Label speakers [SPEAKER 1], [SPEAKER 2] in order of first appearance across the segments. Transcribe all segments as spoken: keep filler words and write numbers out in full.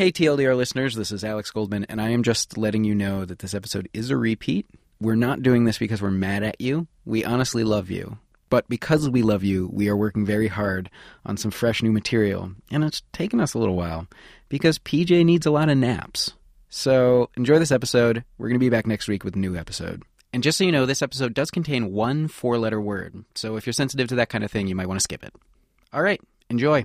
[SPEAKER 1] Hey, T L D R listeners, this is Alex Goldman, and I am just letting you know that this episode is a repeat. We're not doing this because we're mad at you. We honestly love you. But because we love you, we are working very hard on some fresh new material, and it's taken us a little while because P J needs a lot of naps. So enjoy this episode. We're going to be back next week with a new episode. And just so you know, this episode does contain one four-letter word, so if you're sensitive to that kind of thing, you might want to skip it. All right, enjoy.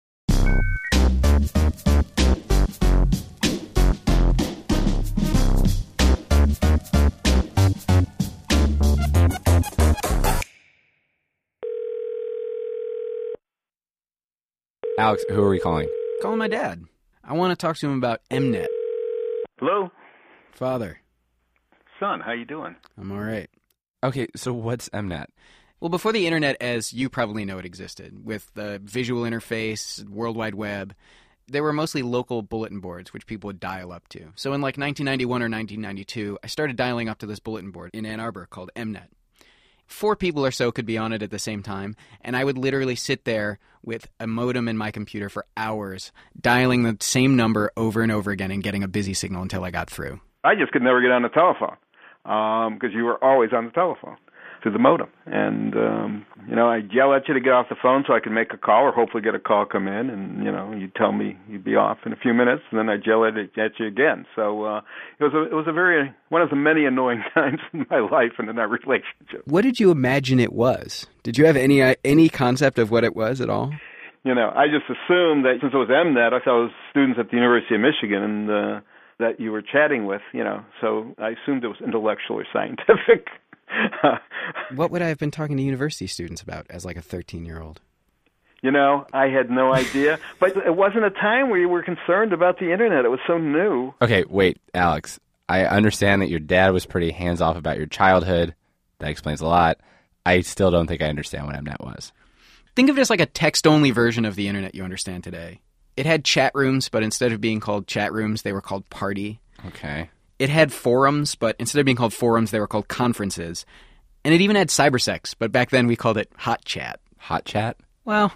[SPEAKER 2] Alex, who are we calling?
[SPEAKER 1] Calling my dad. I want to talk to him about Mnet.
[SPEAKER 3] Hello?
[SPEAKER 1] Father.
[SPEAKER 3] Son, how you doing?
[SPEAKER 1] I'm all right.
[SPEAKER 2] Okay, so what's Mnet?
[SPEAKER 1] Well, before the internet, as you probably know, it existed, with the visual interface, World Wide Web, there were mostly local bulletin boards, which people would dial up to. So in like nineteen ninety-one or nineteen ninety-two, I started dialing up to this bulletin board in Ann Arbor called Mnet. Four people or so could be on it at the same time, and I would literally sit there with a modem in my computer for hours, dialing the same number over and over again and getting a busy signal until I got through.
[SPEAKER 3] I just could never get on the telephone because um, you were always on the telephone through the modem. And, um, you know, I'd yell at you to get off the phone so I could make a call or hopefully get a call come in. And, you know, you'd tell me you'd be off in a few minutes, and then I'd yell at, at you again. So uh, it was a, it was a very, one of the many annoying times in my life and in our relationship.
[SPEAKER 1] What did you imagine it was? Did you have any uh, any concept of what it was at all?
[SPEAKER 3] You know, I just assumed that since it was Mnet, I thought it was students at the University of Michigan and uh, that you were chatting with, you know. So I assumed it was intellectual or scientific.
[SPEAKER 1] What would I have been talking to university students about as like a thirteen-year-old?
[SPEAKER 3] You know, I had no idea. But it wasn't a time where you were concerned about the internet. It was so new.
[SPEAKER 2] Okay, wait, Alex. I understand that your dad was pretty hands-off about your childhood. That explains a lot. I still don't think I understand what Mnet was.
[SPEAKER 1] Think of it as like a text-only version of the internet you understand today. It had chat rooms, but instead of being called chat rooms, they were called party.
[SPEAKER 2] Okay.
[SPEAKER 1] It had forums, but instead of being called forums, they were called conferences. And it even had cybersex, but back then we called it hot chat.
[SPEAKER 2] Hot chat?
[SPEAKER 1] Well,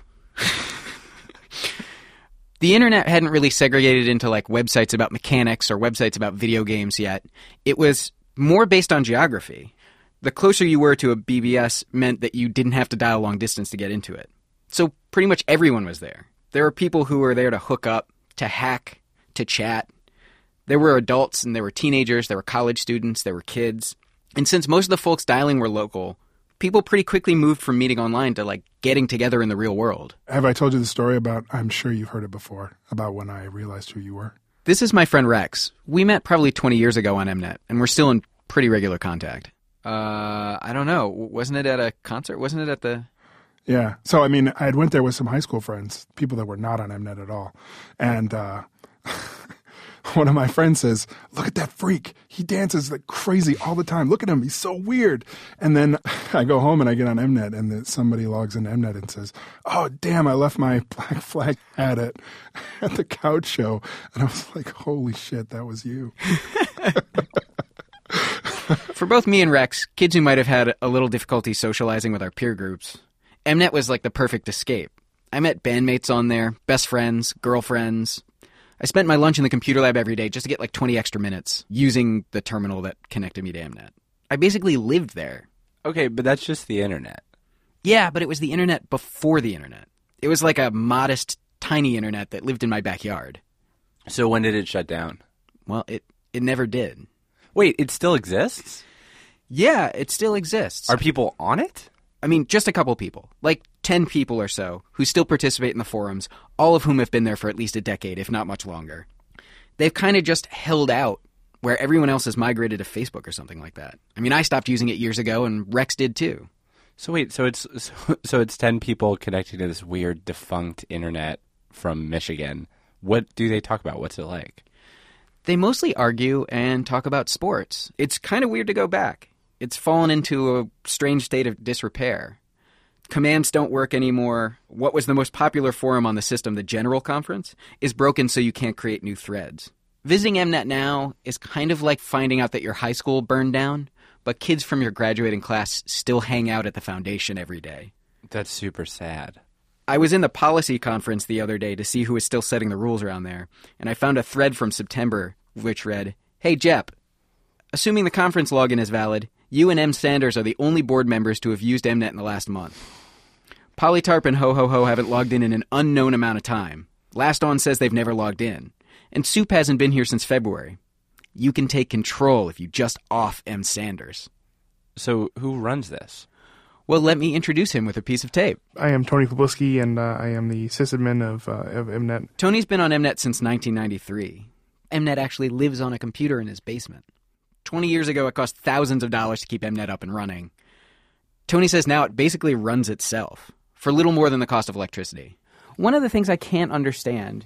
[SPEAKER 1] the internet hadn't really segregated into like websites about mechanics or websites about video games yet. It was more based on geography. The closer you were to a B B S meant that you didn't have to dial long distance to get into it. So pretty much everyone was there. There were people who were there to hook up, to hack, to chat. There were adults and there were teenagers, there were college students, there were kids. And since most of the folks dialing were local, people pretty quickly moved from meeting online to like getting together in the real world.
[SPEAKER 4] Have I told you the story about, I'm sure you've heard it before, about when I realized who you were?
[SPEAKER 1] This is my friend Rex. We met probably twenty years ago on Mnet, and we're still in pretty regular contact. Uh, I don't know. Wasn't it at a concert? Wasn't it at the...
[SPEAKER 4] Yeah. So, I mean, I had went there with some high school friends, people that were not on Mnet at all. And uh, one of my friends says, look at that freak. He dances like crazy all the time. Look at him. He's so weird. And then I go home and I get on Mnet, and the, somebody logs into Mnet and says, oh, damn, I left my Black Flag hat at, at the couch show. And I was like, holy shit, that was you.
[SPEAKER 1] For both me and Rex, kids who might have had a little difficulty socializing with our peer groups, Mnet was like the perfect escape. I met bandmates on there, best friends, girlfriends. I spent my lunch in the computer lab every day just to get like twenty extra minutes using the terminal that connected me to Mnet. I basically lived there.
[SPEAKER 2] Okay, but that's just the internet.
[SPEAKER 1] Yeah, but it was the internet before the internet. It was like a modest, tiny internet that lived in my backyard.
[SPEAKER 2] So when did it shut down?
[SPEAKER 1] Well, it, it never did.
[SPEAKER 2] Wait, it still exists?
[SPEAKER 1] Yeah, it still exists.
[SPEAKER 2] Are people on it?
[SPEAKER 1] I mean, just a couple people, like ten people or so, who still participate in the forums, all of whom have been there for at least a decade, if not much longer. They've kind of just held out where everyone else has migrated to Facebook or something like that. I mean, I stopped using it years ago, and Rex did too.
[SPEAKER 2] So wait, so it's so, so it's ten people connected to this weird defunct internet from Michigan. What do they talk about? What's it like?
[SPEAKER 1] They mostly argue and talk about sports. It's kind of weird to go back. It's fallen into a strange state of disrepair. Commands don't work anymore. What was the most popular forum on the system, the General Conference, is broken so you can't create new threads. Visiting Mnet now is kind of like finding out that your high school burned down, but kids from your graduating class still hang out at the foundation every day.
[SPEAKER 2] That's super sad.
[SPEAKER 1] I was in the policy conference the other day to see who was still setting the rules around there, and I found a thread from September which read, "Hey, Jep, assuming the conference login is valid, you and M. Sanders are the only board members to have used Mnet in the last month. Polytarp and Ho Ho Ho haven't logged in in an unknown amount of time. Last On says they've never logged in. And Soup hasn't been here since February. You can take control if you just off M. Sanders."
[SPEAKER 2] So who runs this?
[SPEAKER 1] Well, let me introduce him with a piece of tape.
[SPEAKER 5] I am Tony Pobliski, and uh, I am the sysadmin of, uh, of Mnet.
[SPEAKER 1] Tony's been on Mnet since nineteen ninety-three. Mnet actually lives on a computer in his basement. Twenty years ago, it cost thousands of dollars to keep Mnet up and running. Tony says now it basically runs itself for little more than the cost of electricity. One of the things I can't understand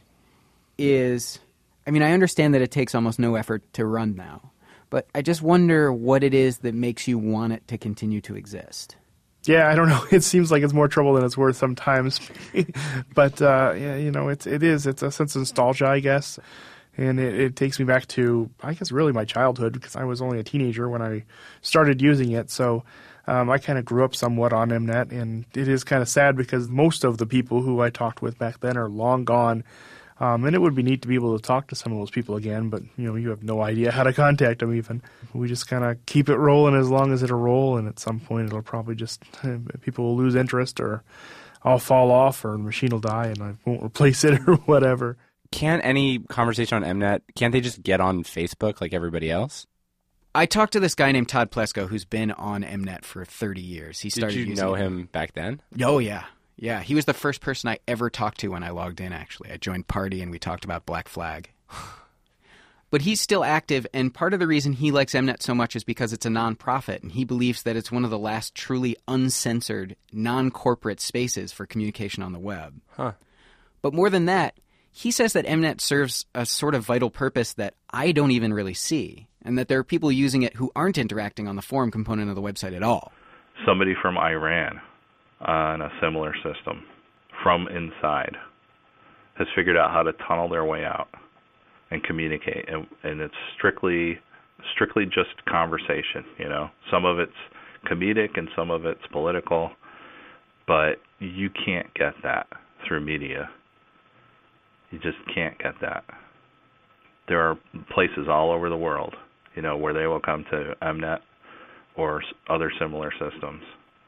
[SPEAKER 1] is, I mean, I understand that it takes almost no effort to run now, but I just wonder what it is that makes you want it to continue to exist.
[SPEAKER 5] Yeah, I don't know. It seems like it's more trouble than it's worth sometimes. But, uh, yeah, you know, it's, it is. It's a sense of nostalgia, I guess. And it, it takes me back to, I guess, really my childhood, because I was only a teenager when I started using it. So um, I kind of grew up somewhat on Mnet, and it is kind of sad because most of the people who I talked with back then are long gone. Um, and it would be neat to be able to talk to some of those people again, but, you know, you have no idea how to contact them even. We just kind of keep it rolling as long as it'll roll, and at some point it'll probably just, people will lose interest, or I'll fall off, or the machine will die and I won't replace it or whatever.
[SPEAKER 2] Can't any conversation on Mnet, can't they just get on Facebook like everybody else?
[SPEAKER 1] I talked to this guy named Todd Plesko who's been on Mnet for thirty years. He started
[SPEAKER 2] Did you
[SPEAKER 1] using
[SPEAKER 2] know
[SPEAKER 1] it.
[SPEAKER 2] him back then?
[SPEAKER 1] Oh, yeah. Yeah, he was the first person I ever talked to when I logged in, actually. I joined Party and we talked about Black Flag. But he's still active, and part of the reason he likes Mnet so much is because it's a nonprofit, and he believes that it's one of the last truly uncensored, non-corporate spaces for communication on the web.
[SPEAKER 2] Huh.
[SPEAKER 1] But more than that, he says that Mnet serves a sort of vital purpose that I don't even really see, and that there are people using it who aren't interacting on the forum component of the website at all.
[SPEAKER 6] Somebody from Iran on a similar system from inside has figured out how to tunnel their way out and communicate, and, and it's strictly strictly just conversation. You know, some of it's comedic and some of it's political, but you can't get that through media. You just can't get that. There are places all over the world, you know, where they will come to Mnet or other similar systems,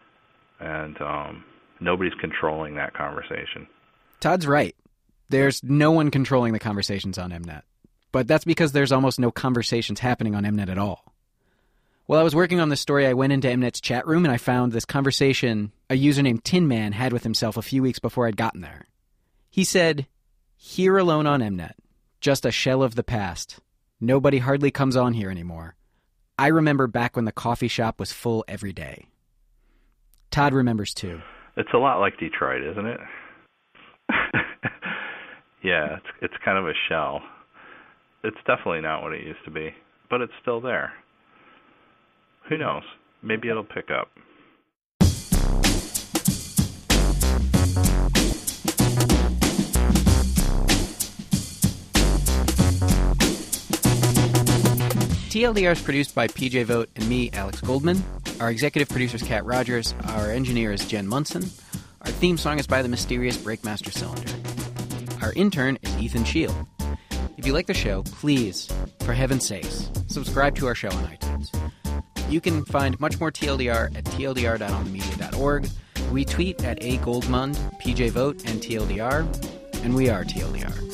[SPEAKER 6] and um, nobody's controlling that conversation.
[SPEAKER 1] Todd's right. There's no one controlling the conversations on Mnet. But that's because there's almost no conversations happening on Mnet at all. While I was working on this story, I went into Mnet's chat room and I found this conversation a user named Tin Man had with himself a few weeks before I'd gotten there. He said, "Here alone on Mnet, just a shell of the past. Nobody hardly comes on here anymore. I remember back when the coffee shop was full every day." Todd remembers too.
[SPEAKER 6] It's a lot like Detroit, isn't it? Yeah, it's it's kind of a shell. It's definitely not what it used to be, but it's still there. Who knows? Maybe it'll pick up.
[SPEAKER 1] T L D R is produced by P J Vogt and me, Alex Goldman. Our executive producer is Kat Rogers. Our engineer is Jen Munson. Our theme song is by the mysterious Breakmaster Cylinder. Our intern is Ethan Shield. If you like the show, please, for heaven's sakes, subscribe to our show on iTunes. You can find much more T L D R at T L D R dot on the media dot org. We tweet at A Goldmund, P J Vogt, and T L D R, and we are T L D R.